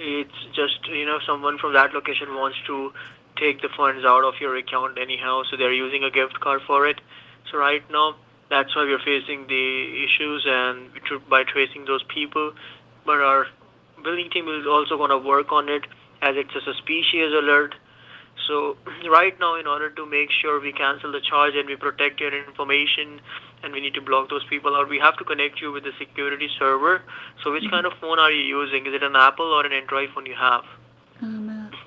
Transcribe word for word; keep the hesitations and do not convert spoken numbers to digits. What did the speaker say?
it's just, you know, someone from that location wants to take the funds out of your account anyhow, so they're using a gift card for it. So right now, that's why we're facing the issues and tr- by tracing those people. But our billing team is also going to work on it as it's a suspicious alert. So right now, in order to make sure we cancel the charge and we protect your information and we need to block those people out, we have to connect you with the security server. So which kind of phone are you using? Is it an Apple or an Android phone you have?